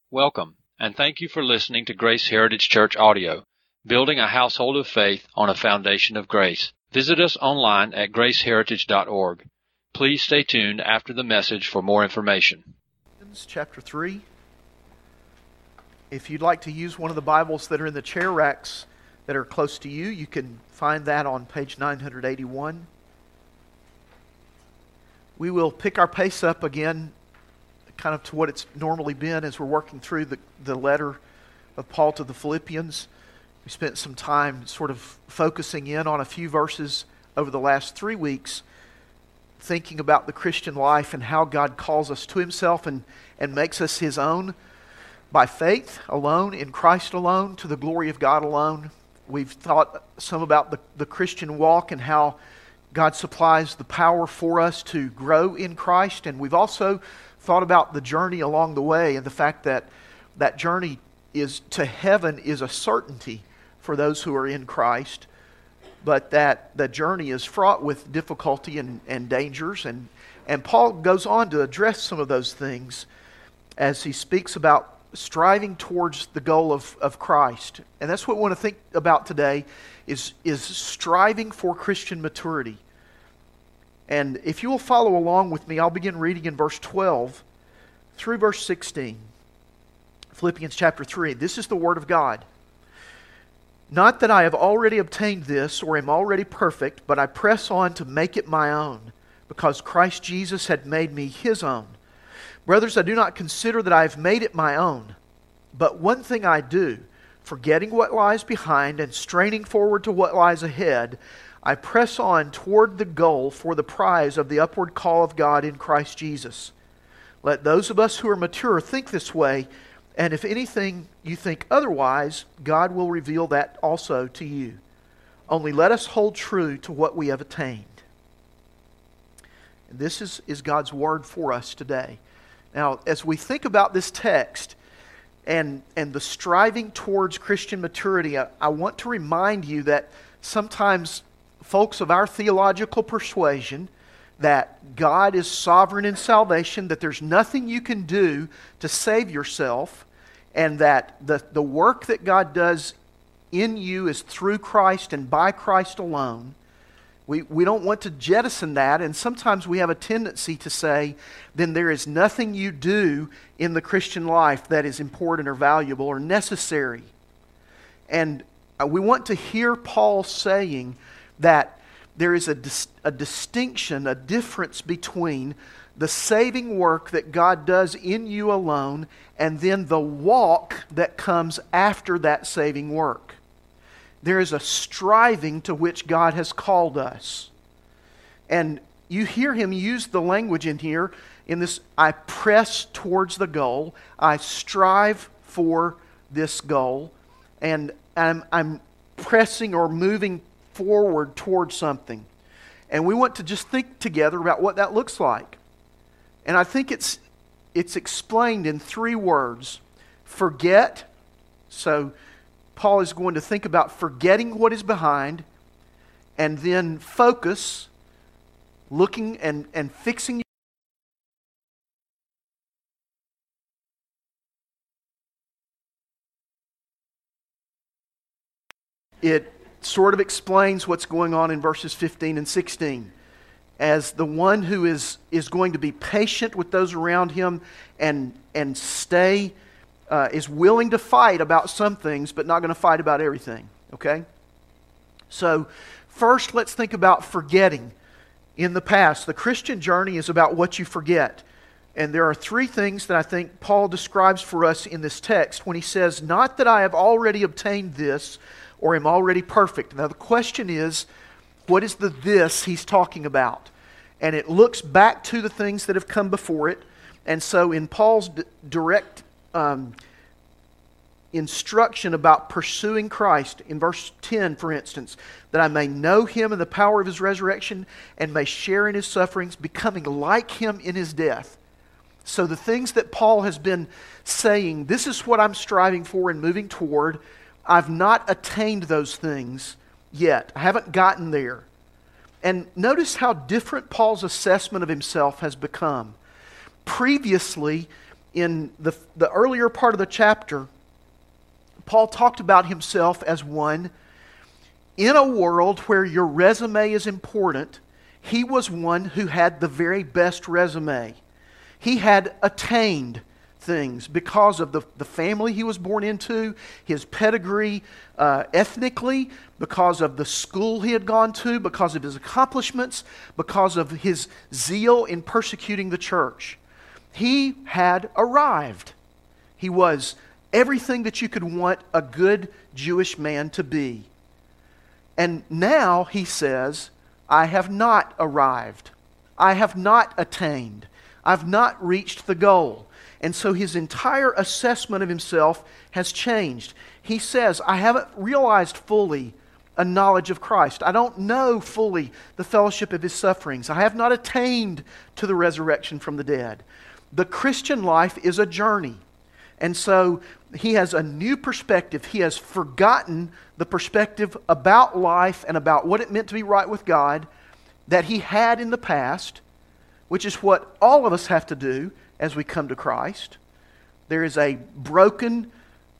Welcome, and thank you for listening to Grace Heritage Church Audio, building a household of faith on a foundation of grace. Visit us online at graceheritage.org. Please stay tuned after the message for more information. Chapter 3. If you'd like to use one of the Bibles that are in the chair racks that are close to you, you can find that on page 981. We will pick our pace up again kind of to what it's normally been as we're working through the letter of Paul to the Philippians. We spent some time sort of focusing in on a few verses over the last 3 weeks, thinking about the Christian life and how God calls us to Himself and makes us His own by faith alone, in Christ alone, to the glory of God alone. We've thought some about the Christian walk and how God supplies the power for us to grow in Christ, and we've also thought about the journey along the way and the fact that that journey is to heaven is a certainty for those who are in Christ, but that the journey is fraught with difficulty and dangers. And Paul goes on to address some of those things as he speaks about striving towards the goal of Christ. And that's what we want to think about today is striving for Christian maturity. And if you will follow along with me, I'll begin reading in verse 12 through verse 16. Philippians chapter 3. This is the Word of God. Not that I have already obtained this or am already perfect, but I press on to make it my own, because Christ Jesus had made me His own. Brothers, I do not consider that I have made it my own, but one thing I do, forgetting what lies behind and straining forward to what lies ahead, I press on toward the goal for the prize of the upward call of God in Christ Jesus. Let those of us who are mature think this way, and if anything you think otherwise, God will reveal that also to you. Only let us hold true to what we have attained. And this is God's word for us today. Now, as we think about this text and the striving towards Christian maturity, I want to remind you that sometimes folks of our theological persuasion that God is sovereign in salvation, that there's nothing you can do to save yourself, and that the work that God does in you is through Christ and by Christ alone. We don't want to jettison that, and sometimes we have a tendency to say, then there is nothing you do in the Christian life that is important or valuable or necessary. And we want to hear Paul saying that there is a distinction, a difference between the saving work that God does in you alone and then the walk that comes after that saving work. There is a striving to which God has called us. And you hear him use the language in here, in this, I press towards the goal, I strive for this goal, and I'm pressing or moving forward towards something. And we want to just think together about what that looks like. And I think it's explained in 3 words. Forget. So Paul is going to think about forgetting what is behind, and then focus, looking and fixing. It sort of explains what's going on in verses 15 and 16. As the one who is going to be patient with those around him and stay, is willing to fight about some things, but not going to fight about everything. Okay? So, first let's think about forgetting. In the past, the Christian journey is about what you forget. And there are 3 things that I think Paul describes for us in this text when he says, not that I have already obtained this, or am already perfect. Now the question is, what is the this he's talking about? And it looks back to the things that have come before it. And so in Paul's direct instruction about pursuing Christ, in verse 10, for instance, that I may know Him and the power of His resurrection and may share in His sufferings, becoming like Him in His death. So the things that Paul has been saying, this is what I'm striving for and moving toward. I've not attained those things yet. I haven't gotten there. And notice how different Paul's assessment of himself has become. Previously, in the earlier part of the chapter, Paul talked about himself as one in a world where your resume is important. He was one who had the very best resume. He had attained things because of the family he was born into, his pedigree ethnically, because of the school he had gone to, because of his accomplishments, because of his zeal in persecuting the church. He had arrived. He was everything that you could want a good Jewish man to be. And now he says, I have not arrived. I have not attained. I've not reached the goal. And so his entire assessment of himself has changed. He says, I haven't realized fully a knowledge of Christ. I don't know fully the fellowship of His sufferings. I have not attained to the resurrection from the dead. The Christian life is a journey. And so he has a new perspective. He has forgotten the perspective about life and about what it meant to be right with God that he had in the past, which is what all of us have to do as we come to Christ. There is a broken,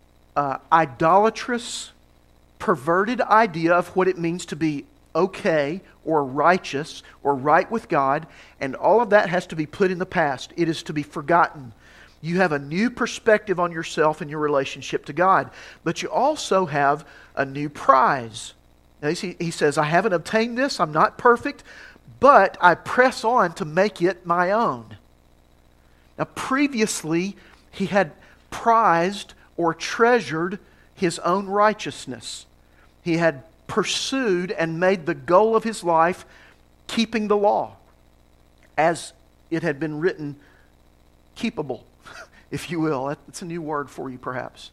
idolatrous, perverted idea of what it means to be okay or righteous or right with God, and all of that has to be put in the past. It is to be forgotten. You have a new perspective on yourself and your relationship to God, but you also have a new prize. Now, he says, I haven't obtained this, I'm not perfect, but I press on to make it my own. Now, previously, he had prized or treasured his own righteousness. He had pursued and made the goal of his life keeping the law as it had been written, keepable, if you will. That's a new word for you, perhaps.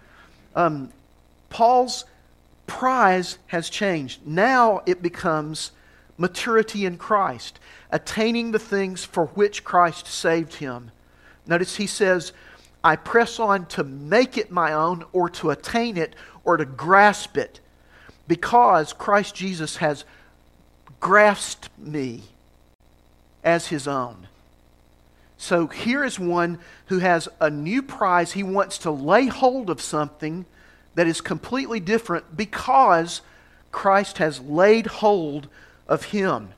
Paul's prize has changed. Now it becomes maturity in Christ, attaining the things for which Christ saved him. Notice he says, I press on to make it my own or to attain it or to grasp it because Christ Jesus has grasped me as His own. So here is one who has a new prize. He wants to lay hold of something that is completely different because Christ has laid hold of him.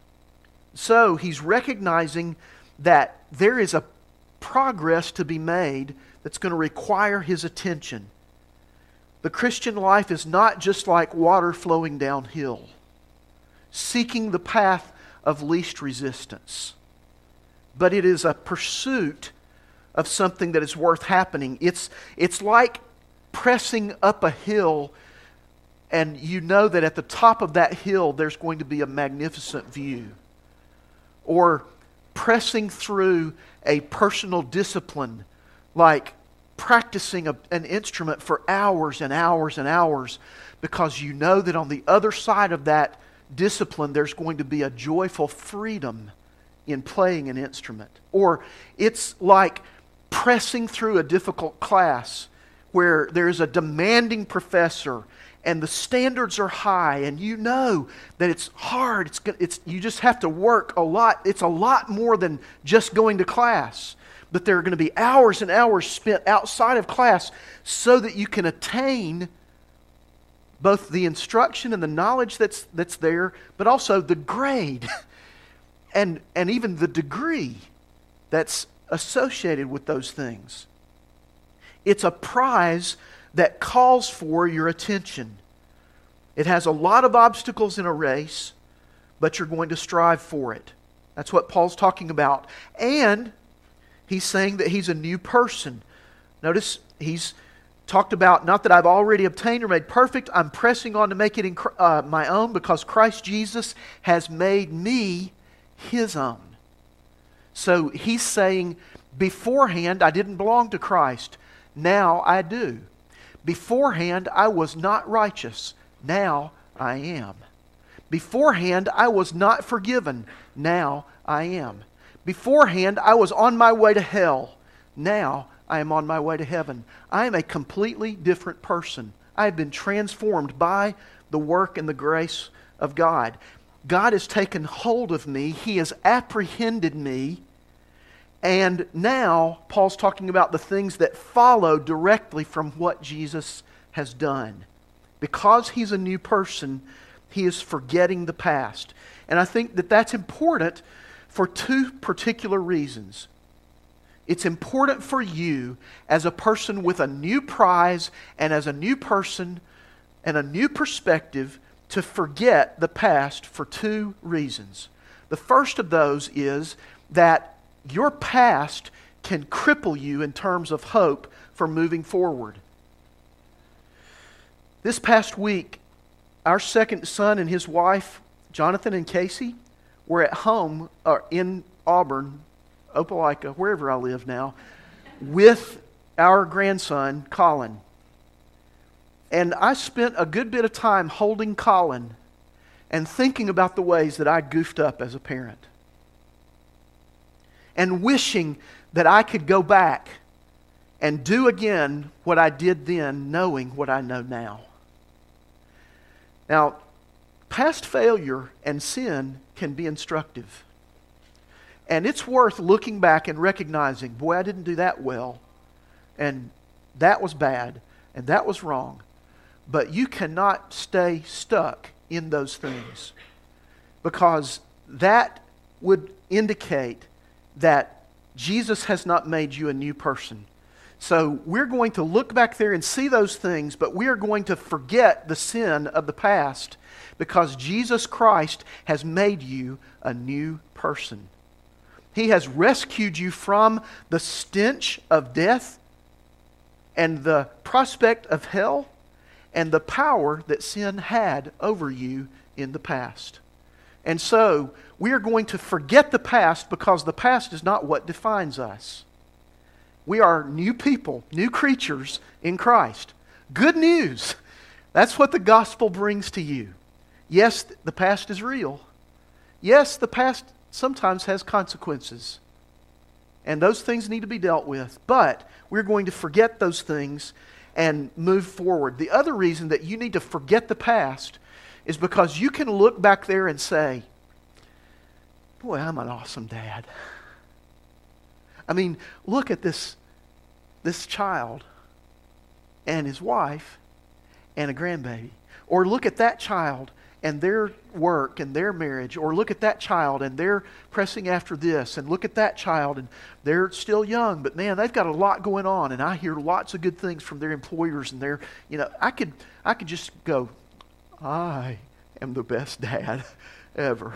So he's recognizing that there is a progress to be made that's going to require his attention. The Christian life is not just like water flowing downhill, seeking the path of least resistance, but it is a pursuit of something that is worth happening. It's like pressing up a hill, and you know that at the top of that hill there's going to be a magnificent view. Or pressing through a personal discipline, like practicing an instrument for hours and hours and hours, because you know that on the other side of that discipline there's going to be a joyful freedom in playing an instrument. Or it's like pressing through a difficult class where there's a demanding professor and the standards are high, and you know that it's hard. You just have to work a lot. It's a lot more than just going to class. But there are going to be hours and hours spent outside of class so that you can attain both the instruction and the knowledge that's there, but also the grade and even the degree that's associated with those things. It's a prize that calls for your attention. It has a lot of obstacles in a race, but you're going to strive for it. That's what Paul's talking about. And he's saying that he's a new person. Notice he's talked about, not that I've already obtained or made perfect, I'm pressing on to make it my own because Christ Jesus has made me His own. So he's saying, beforehand I didn't belong to Christ. Now I do. Beforehand, I was not righteous. Now I am. Beforehand, I was not forgiven. Now I am. Beforehand, I was on my way to hell. Now I am on my way to heaven. I am a completely different person. I have been transformed by the work and the grace of God. God has taken hold of me. He has apprehended me, And now Paul's talking about the things that follow directly from what Jesus has done. Because he's a new person, he is forgetting the past. And I think that that's important for two particular reasons. It's important for you as a person with a new prize and as a new person and a new perspective to forget the past for two reasons. The first of those is that your past can cripple you in terms of hope for moving forward. This past week, our second son and his wife, Jonathan and Casey, were at home in Auburn, Opelika, wherever I live now, with our grandson, Colin. And I spent a good bit of time holding Colin and thinking about the ways that I goofed up as a parent. And wishing that I could go back and do again what I did then, knowing what I know now. Now, past failure and sin can be instructive. And it's worth looking back and recognizing, boy, I didn't do that well. And that was bad. And that was wrong. But you cannot stay stuck in those things. Because that would indicate that Jesus has not made you a new person. So we're going to look back there and see those things, but we are going to forget the sin of the past because Jesus Christ has made you a new person. He has rescued you from the stench of death and the prospect of hell and the power that sin had over you in the past. And so, we are going to forget the past because the past is not what defines us. We are new people, new creatures in Christ. Good news. That's what the gospel brings to you. Yes, the past is real. Yes, the past sometimes has consequences. And those things need to be dealt with. But we're going to forget those things and move forward. The other reason that you need to forget the past is because you can look back there and say, boy, I'm an awesome dad. I mean, look at this child and his wife and a grandbaby. Or look at that child and their work and their marriage. Or look at that child and they're pressing after this. And look at that child and they're still young. But man, they've got a lot going on. And I hear lots of good things from their employers. And they're, I could just go, I am the best dad ever.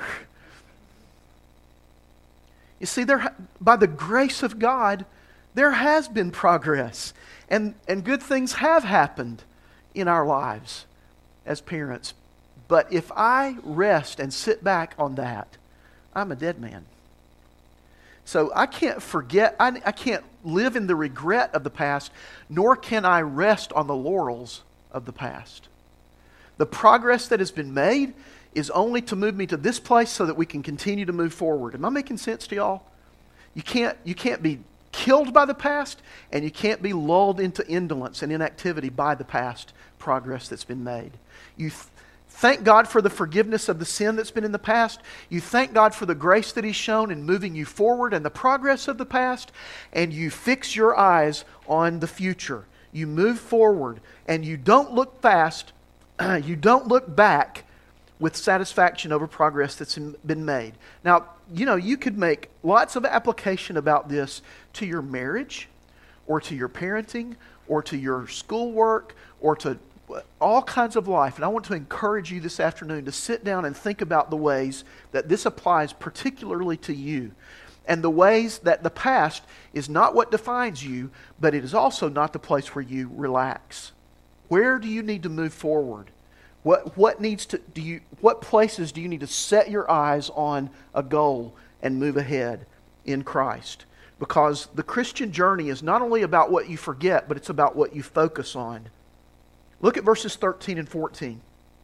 You see, by the grace of God, there has been progress. And good things have happened in our lives as parents. But if I rest and sit back on that, I'm a dead man. So I can't forget, I can't live in the regret of the past, nor can I rest on the laurels of the past. The progress that has been made is only to move me to this place so that we can continue to move forward. Am I making sense to y'all? You can't be killed by the past, and you can't be lulled into indolence and inactivity by the past progress that's been made. You thank God for the forgiveness of the sin that's been in the past. You thank God for the grace that He's shown in moving you forward and the progress of the past, and you fix your eyes on the future. You move forward, and you don't look fast. You don't look back with satisfaction over progress that's been made. Now, you could make lots of application about this to your marriage, or to your parenting, or to your schoolwork, or to all kinds of life. And I want to encourage you this afternoon to sit down and think about the ways that this applies particularly to you. And the ways that the past is not what defines you, but it is also not the place where you relax. Where do you need to move forward? What places do you need to set your eyes on a goal and move ahead in Christ? Because the Christian journey is not only about what you forget, but it's about what you focus on. Look at verses 13 and 14.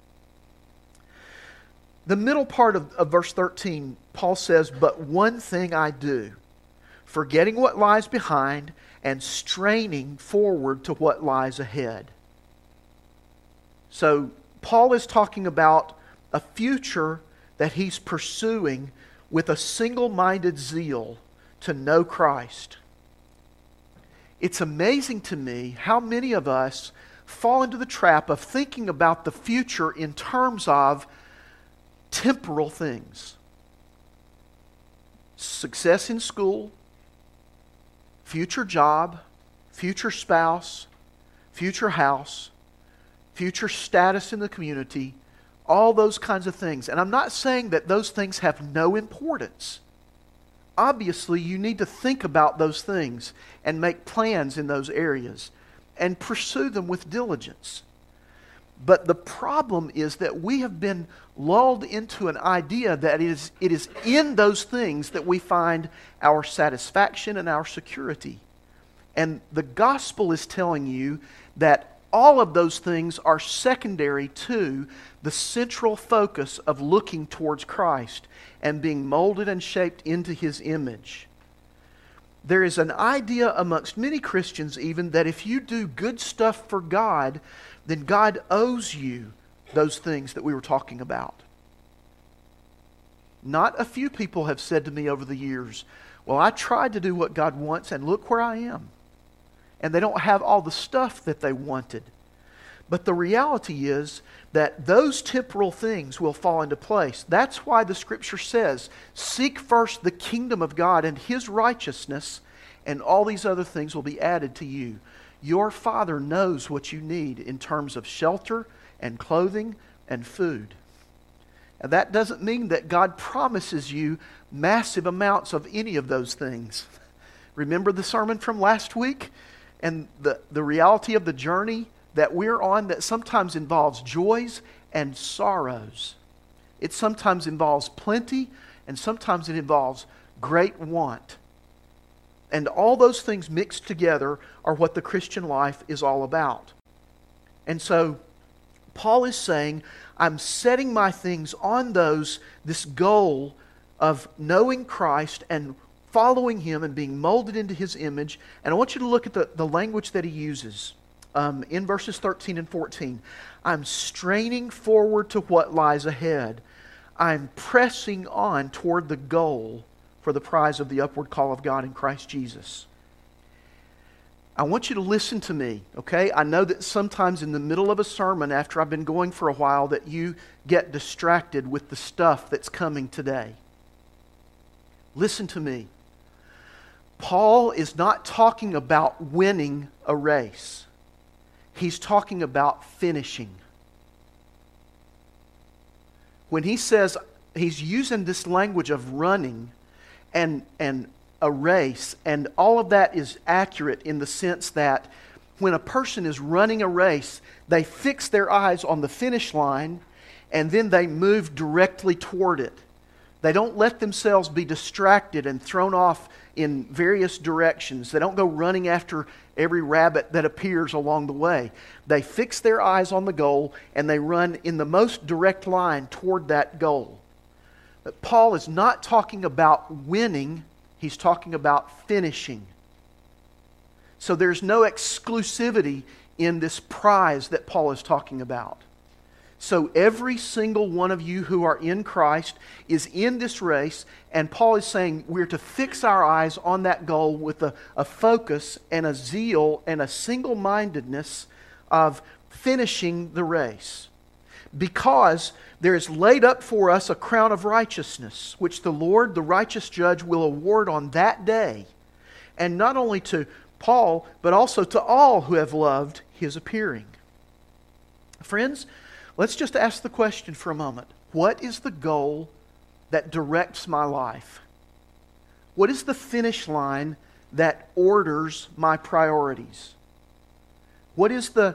The middle part of verse 13, Paul says, "But one thing I do, forgetting what lies behind and straining forward to what lies ahead." So, Paul is talking about a future that he's pursuing with a single-minded zeal to know Christ. It's amazing to me how many of us fall into the trap of thinking about the future in terms of temporal things. Success in school, future job, future spouse, future house, future status in the community, all those kinds of things. And I'm not saying that those things have no importance. Obviously, you need to think about those things and make plans in those areas and pursue them with diligence. But the problem is that we have been lulled into an idea that it is in those things that we find our satisfaction and our security. And the gospel is telling you that all of those things are secondary to the central focus of looking towards Christ and being molded and shaped into His image. There is an idea amongst many Christians even that if you do good stuff for God, then God owes you those things that we were talking about. Not a few people have said to me over the years, well, I tried to do what God wants and look where I am. And they don't have all the stuff that they wanted. But the reality is that those temporal things will fall into place. That's why the Scripture says, seek first the kingdom of God and His righteousness, and all these other things will be added to you. Your Father knows what you need in terms of shelter and clothing and food. And that doesn't mean that God promises you massive amounts of any of those things. Remember the sermon from last week? And the reality of the journey that we're on that sometimes involves joys and sorrows. It sometimes involves plenty, and sometimes it involves great want. And all those things mixed together are what the Christian life is all about. And so, Paul is saying, I'm setting my things on this goal of knowing Christ and following Him and being molded into His image. And I want you to look at the language that he uses in verses 13 and 14. I'm straining forward to what lies ahead. I'm pressing on toward the goal for the prize of the upward call of God in Christ Jesus. I want you to listen to me, okay? I know that sometimes in the middle of a sermon, after I've been going for a while, that you get distracted with the stuff that's coming today. Listen to me. Paul is not talking about winning a race. He's talking about finishing. When he says, he's using this language of running and a race, and all of that is accurate in the sense that when a person is running a race, they fix their eyes on the finish line and then they move directly toward it. They don't let themselves be distracted and thrown off in various directions. They don't go running after every rabbit that appears along the way. They fix their eyes on the goal and they run in the most direct line toward that goal. But Paul is not talking about winning. He's talking about finishing. So there's no exclusivity in this prize that Paul is talking about. So every single one of you who are in Christ is in this race, and Paul is saying we're to fix our eyes on that goal with a focus and a zeal and a single-mindedness of finishing the race. Because there is laid up for us a crown of righteousness, which the Lord, the righteous judge, will award on that day. And not only to Paul, but also to all who have loved His appearing. Friends, let's just ask the question for a moment. What is the goal that directs my life? What is the finish line that orders my priorities? What is the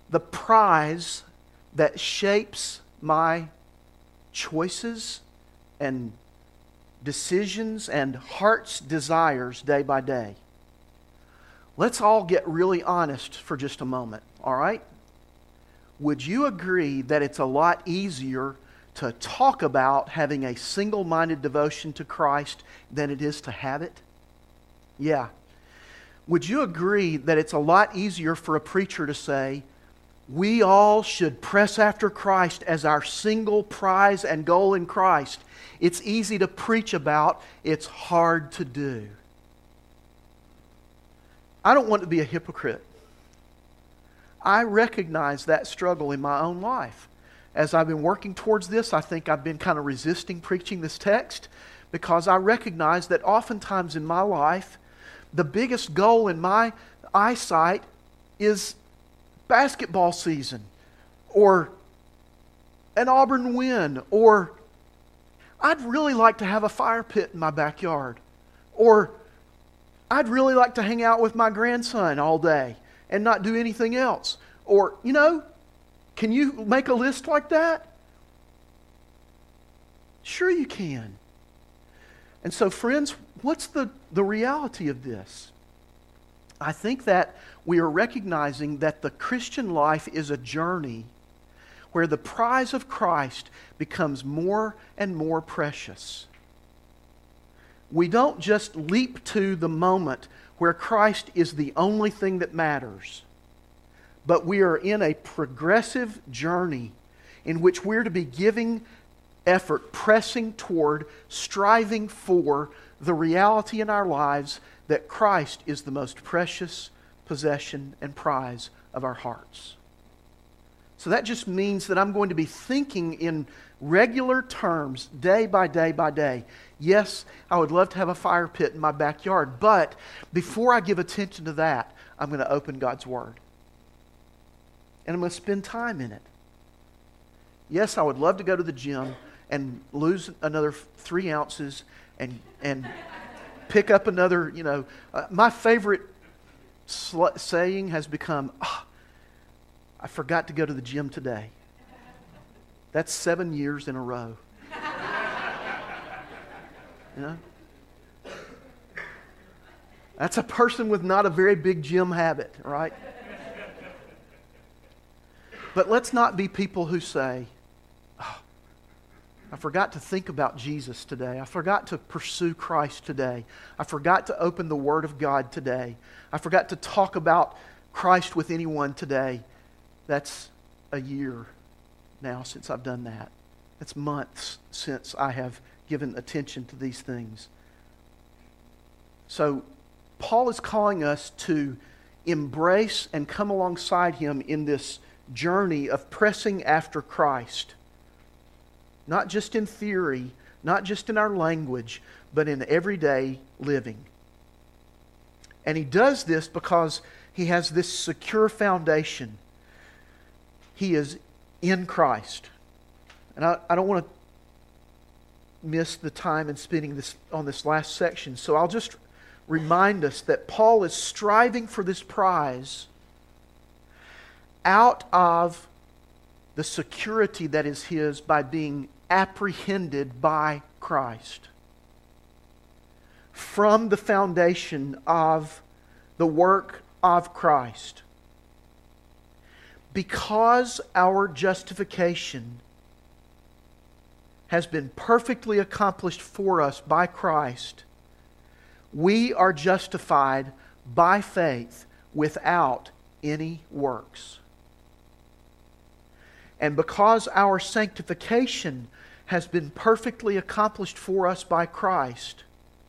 prize that shapes my choices and decisions and heart's desires day by day? Let's all get really honest for just a moment, all right? Would you agree that it's a lot easier to talk about having a single-minded devotion to Christ than it is to have it? Yeah. Would you agree that it's a lot easier for a preacher to say, we all should press after Christ as our single prize and goal in Christ? It's easy to preach about, it's hard to do. I don't want to be a hypocrite. I recognize that struggle in my own life. As I've been working towards this, I think I've been kind of resisting preaching this text because I recognize that oftentimes in my life, the biggest goal in my eyesight is basketball season or an Auburn win, or I'd really like to have a fire pit in my backyard, or I'd really like to hang out with my grandson all day and not do anything else. Or, can you make a list like that? Sure you can. And so, friends, what's the reality of this? I think that we are recognizing that the Christian life is a journey where the prize of Christ becomes more and more precious. We don't just leap to the moment where Christ is the only thing that matters, but we are in a progressive journey in which we're to be giving effort, pressing toward, striving for the reality in our lives that Christ is the most precious possession and prize of our hearts. So that just means that I'm going to be thinking in regular terms, day by day by day. Yes, I would love to have a fire pit in my backyard, but before I give attention to that, I'm going to open God's Word. And I'm going to spend time in it. Yes, I would love to go to the gym and lose another 3 ounces and pick up another, my favorite saying has become, I forgot to go to the gym today. That's 7 years in a row. That's a person with not a very big gym habit, right? But let's not be people who say, I forgot to think about Jesus today. I forgot to pursue Christ today. I forgot to open the Word of God today. I forgot to talk about Christ with anyone today. That's a year now since I've done that. It's months since I have given attention to these things. So Paul is calling us to embrace and come alongside him in this journey of pressing after Christ. Not just in theory, not just in our language, but in everyday living. And he does this because he has this secure foundation. He is in Christ. And I don't want to miss the time in spending this on this last section, so I'll just remind us that Paul is striving for this prize out of the security that is his by being apprehended by Christ. From the foundation of the work of Christ. Because our justification has been perfectly accomplished for us by Christ, we are justified by faith without any works. And because our sanctification has been perfectly accomplished for us by Christ,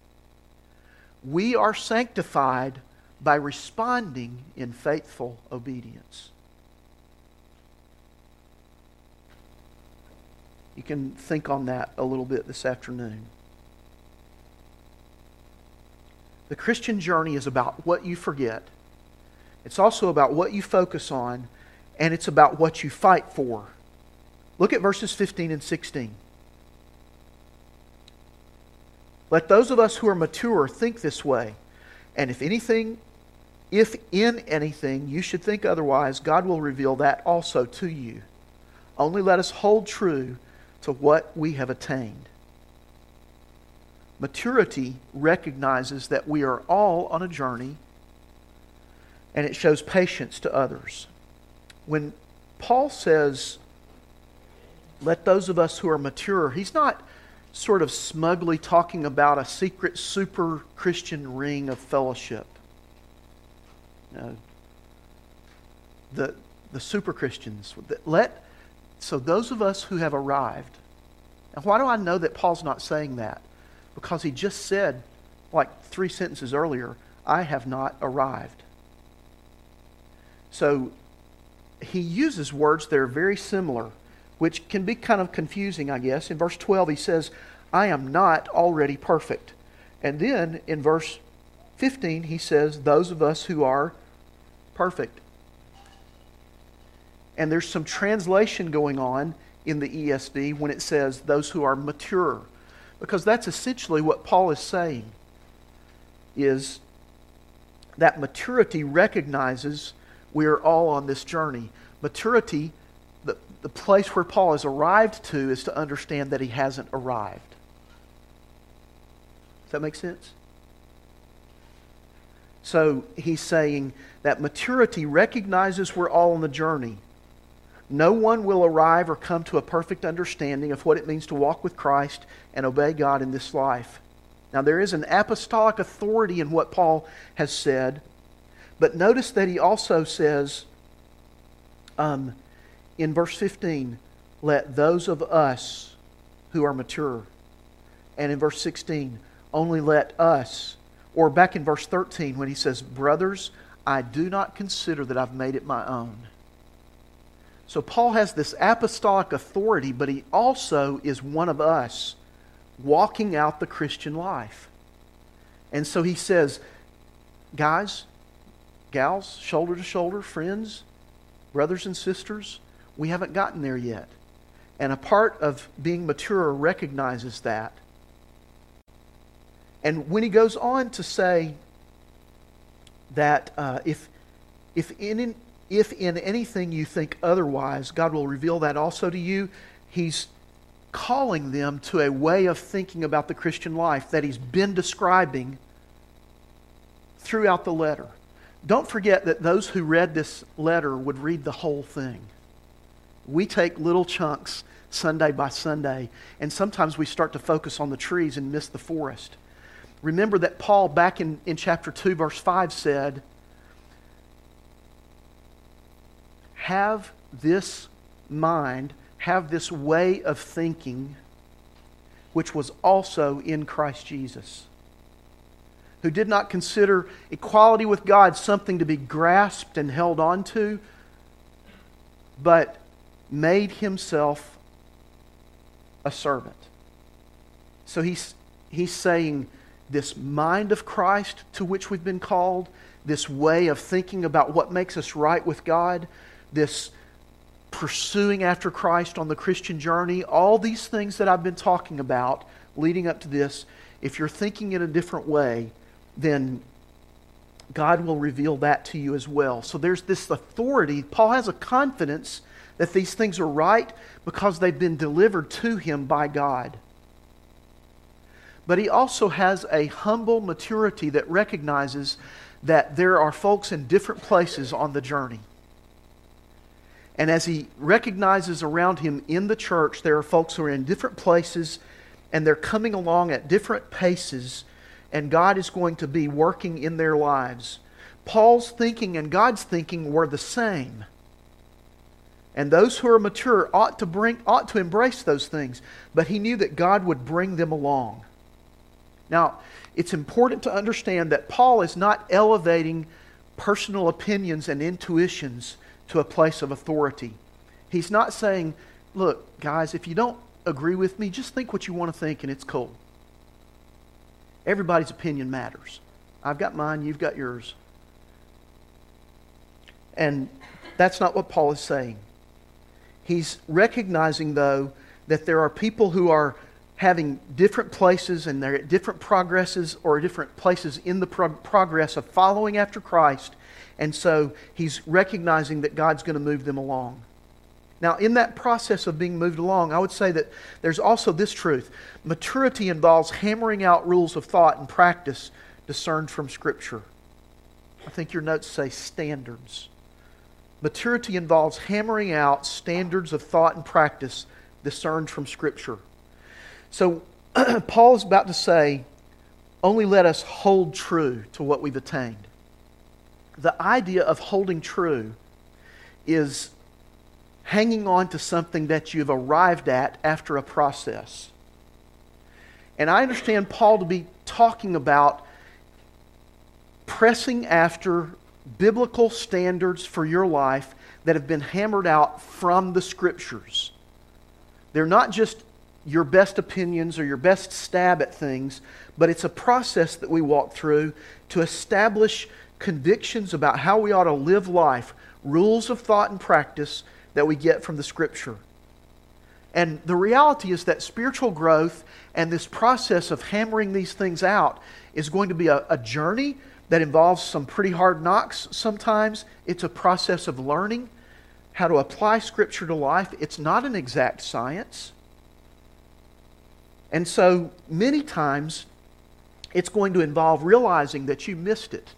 we are sanctified by responding in faithful obedience. You can think on that a little bit this afternoon. The Christian journey is about what you forget. It's also about what you focus on, and it's about what you fight for. Look at verses 15 and 16. Let those of us who are mature think this way, and if in anything you should think otherwise, God will reveal that also to you. Only let us hold true to what we have attained. Maturity recognizes that we are all on a journey, and it shows patience to others. When Paul says, let those of us who are mature, he's not sort of smugly talking about a secret super Christian ring of fellowship. No. The super Christians. So those of us who have arrived. And why do I know that Paul's not saying that? Because he just said, like 3 sentences earlier, I have not arrived. So he uses words that are very similar, which can be kind of confusing, I guess. In verse 12 he says, I am not already perfect. And then in verse 15 he says, those of us who are perfect. And there's some translation going on in the ESV when it says those who are mature. Because that's essentially what Paul is saying, is that maturity recognizes we are all on this journey. Maturity, the place where Paul has arrived to, is to understand that he hasn't arrived. Does that make sense? So he's saying that maturity recognizes we're all on the journey. No one will arrive or come to a perfect understanding of what it means to walk with Christ and obey God in this life. Now there is an apostolic authority in what Paul has said, but notice that he also says in verse 15, let those of us who are mature. And in verse 16, only let us. Or back in verse 13 when he says, brothers, I do not consider that I've made it my own. So Paul has this apostolic authority, but he also is one of us walking out the Christian life. And so he says, guys, gals, shoulder to shoulder, friends, brothers and sisters, we haven't gotten there yet. And a part of being mature recognizes that. And when he goes on to say that if in anything you think otherwise, God will reveal that also to you, he's calling them to a way of thinking about the Christian life that he's been describing throughout the letter. Don't forget that those who read this letter would read the whole thing. We take little chunks Sunday by Sunday, and sometimes we start to focus on the trees and miss the forest. Remember that Paul, back in chapter 2, verse 5, said, have this mind, have this way of thinking, which was also in Christ Jesus, who did not consider equality with God something to be grasped and held on to, but made himself a servant. So he's saying this mind of Christ to which we've been called, this way of thinking about what makes us right with God, this pursuing after Christ on the Christian journey, all these things that I've been talking about leading up to this, if you're thinking in a different way, then God will reveal that to you as well. So there's this authority. Paul has a confidence that these things are right because they've been delivered to him by God. But he also has a humble maturity that recognizes that there are folks in different places on the journey. And as he recognizes around him in the church, there are folks who are in different places and they're coming along at different paces, and God is going to be working in their lives. Paul's thinking and God's thinking were the same. And those who are mature ought to embrace those things. But he knew that God would bring them along. Now, it's important to understand that Paul is not elevating personal opinions and intuitions to a place of authority. He's not saying, look, guys, if you don't agree with me, just think what you want to think and it's cool. Everybody's opinion matters. I've got mine, you've got yours. And that's not what Paul is saying. He's recognizing, though, that there are people who are having different places and they're at different progresses or different places in the progress of following after Christ. And so he's recognizing that God's going to move them along. Now, in that process of being moved along, I would say that there's also this truth. Maturity involves hammering out rules of thought and practice discerned from Scripture. I think your notes say standards. Maturity involves hammering out standards of thought and practice discerned from Scripture. So, Paul is about to say, only let us hold true to what we've attained. The idea of holding true is hanging on to something that you've arrived at after a process. And I understand Paul to be talking about pressing after biblical standards for your life that have been hammered out from the Scriptures. They're not just your best opinions or your best stab at things, but it's a process that we walk through to establish convictions about how we ought to live life, rules of thought and practice that we get from the Scripture. And the reality is that spiritual growth and this process of hammering these things out is going to be a journey that involves some pretty hard knocks sometimes. It's a process of learning how to apply Scripture to life. It's not an exact science. And so many times it's going to involve realizing that you missed it.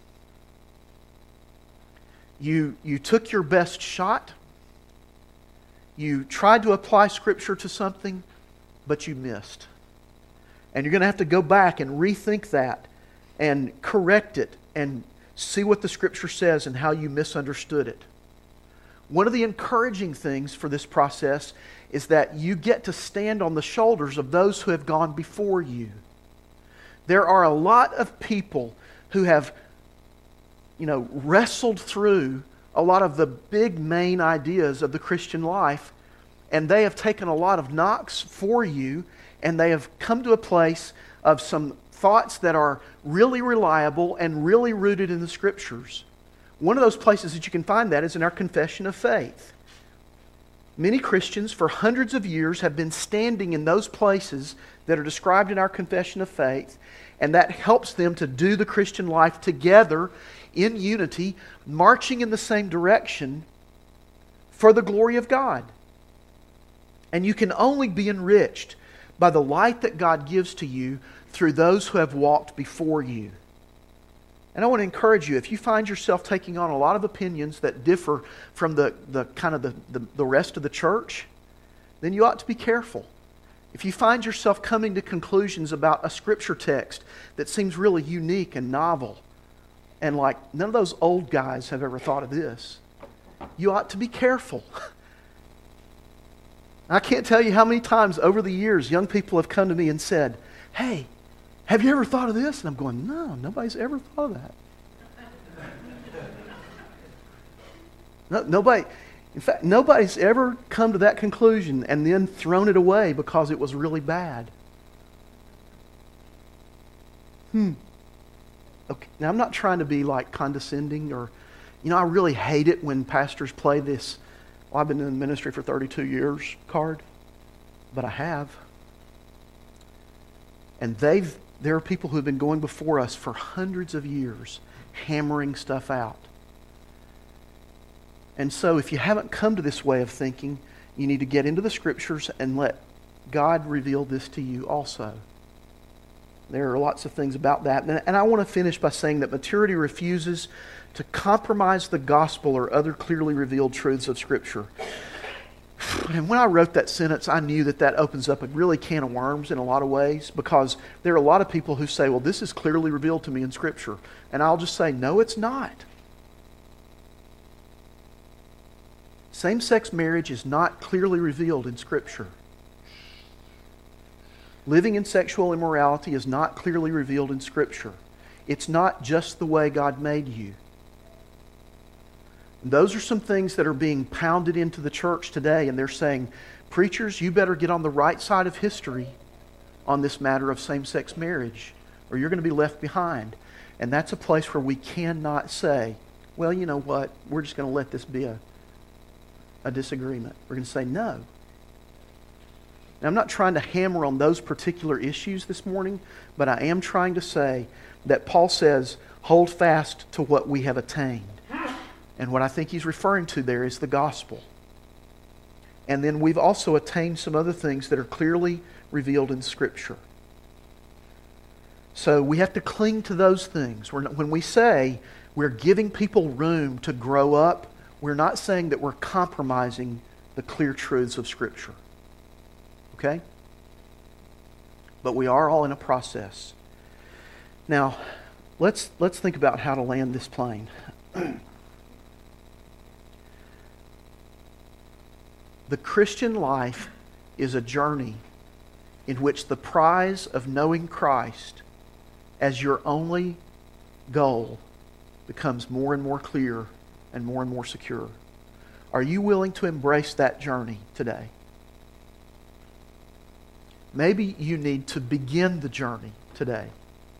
You took your best shot. You tried to apply Scripture to something, but you missed. And you're going to have to go back and rethink that and correct it and see what the Scripture says and how you misunderstood it. One of the encouraging things for this process is that you get to stand on the shoulders of those who have gone before you. There are a lot of people who have, wrestled through a lot of the big main ideas of the Christian life, and they have taken a lot of knocks for you, and they have come to a place of some thoughts that are really reliable and really rooted in the Scriptures. One of those places that you can find that is in our confession of faith. Many Christians for hundreds of years have been standing in those places that are described in our confession of faith, and that helps them to do the Christian life together in unity, marching in the same direction for the glory of God. And you can only be enriched by the light that God gives to you through those who have walked before you. And I want to encourage you, if you find yourself taking on a lot of opinions that differ from the rest of the church, then you ought to be careful. If you find yourself coming to conclusions about a Scripture text that seems really unique and novel, and like none of those old guys have ever thought of this, you ought to be careful. I can't tell you how many times over the years young people have come to me and said, "Hey, have you ever thought of this?" And I'm going, "No, nobody's ever thought of that." Nobody, in fact, nobody's ever come to that conclusion and then thrown it away because it was really bad. Okay, now I'm not trying to be like condescending or, I really hate it when pastors play this, "Well, I've been in ministry for 32 years" card, but I have. And there are people who have been going before us for hundreds of years, hammering stuff out. And so if you haven't come to this way of thinking, you need to get into the Scriptures and let God reveal this to you also. There are lots of things about that. And I want to finish by saying that maturity refuses to compromise the gospel or other clearly revealed truths of Scripture. And when I wrote that sentence, I knew that opens up a really can of worms in a lot of ways, because there are a lot of people who say, "Well, this is clearly revealed to me in Scripture." And I'll just say, no, it's not. Same-sex marriage is not clearly revealed in Scripture. Living in sexual immorality is not clearly revealed in Scripture. It's not just the way God made you. And those are some things that are being pounded into the church today, and they're saying, "Preachers, you better get on the right side of history on this matter of same-sex marriage, or you're going to be left behind." And that's a place where we cannot say, "Well, you know what, we're just going to let this be a disagreement." We're going to say no. Now, I'm not trying to hammer on those particular issues this morning, but I am trying to say that Paul says, hold fast to what we have attained. And what I think he's referring to there is the gospel. And then we've also attained some other things that are clearly revealed in Scripture. So we have to cling to those things. When we say we're giving people room to grow up, we're not saying that we're compromising the clear truths of Scripture. Okay? But we are all in a process. Now, let's think about how to land this plane. The Christian life is a journey in which the prize of knowing Christ as your only goal becomes more and more clear and more secure. Are you willing to embrace that journey today? Maybe you need to begin the journey today.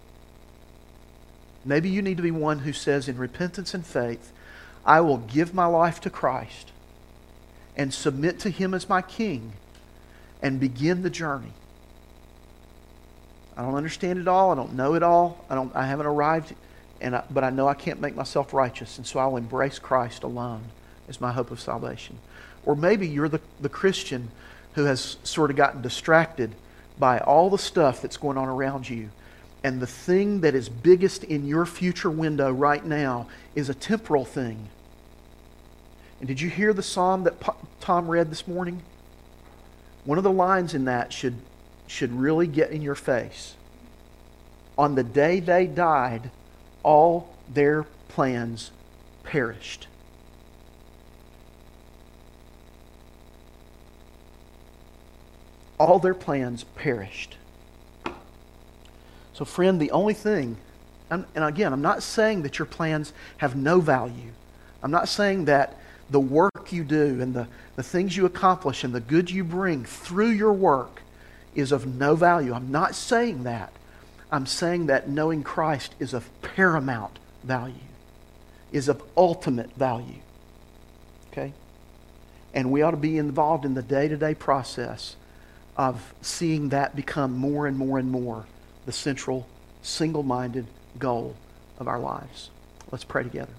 Maybe you need to be one who says in repentance and faith, I will give my life to Christ and submit to Him as my King and begin the journey. I don't understand it all. I don't know it all. I haven't arrived, but I know I can't make myself righteous, and so I'll embrace Christ alone as my hope of salvation. Or maybe you're the Christian who has sort of gotten distracted by all the stuff that's going on around you, and the thing that is biggest in your future window right now is a temporal thing. And did you hear the psalm that Tom read this morning? One of the lines in that should really get in your face. On the day they died, all their plans perished. All their plans perished. So friend, the only thing, and again, I'm not saying that your plans have no value. I'm not saying that the work you do and the things you accomplish and the good you bring through your work is of no value. I'm not saying that. I'm saying that knowing Christ is of paramount value, is of ultimate value. Okay? And we ought to be involved in the day-to-day process of seeing that become more and more the central, single-minded goal of our lives. Let's pray together.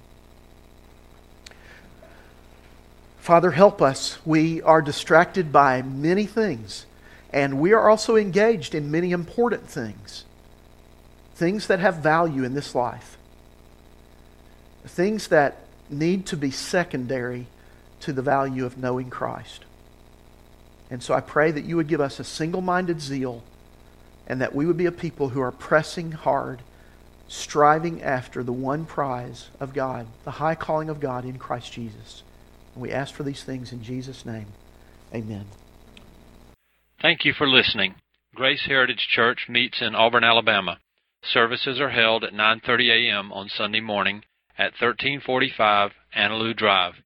Father, help us. We are distracted by many things, and we are also engaged in many important things. Things that have value in this life. Things that need to be secondary to the value of knowing Christ. And so I pray that you would give us a single-minded zeal, and that we would be a people who are pressing hard, striving after the one prize of God, the high calling of God in Christ Jesus. And we ask for these things in Jesus' name. Amen. Thank you for listening. Grace Heritage Church meets in Auburn, Alabama. Services are held at 9:30 a.m. on Sunday morning at 1345 Annaloo Drive.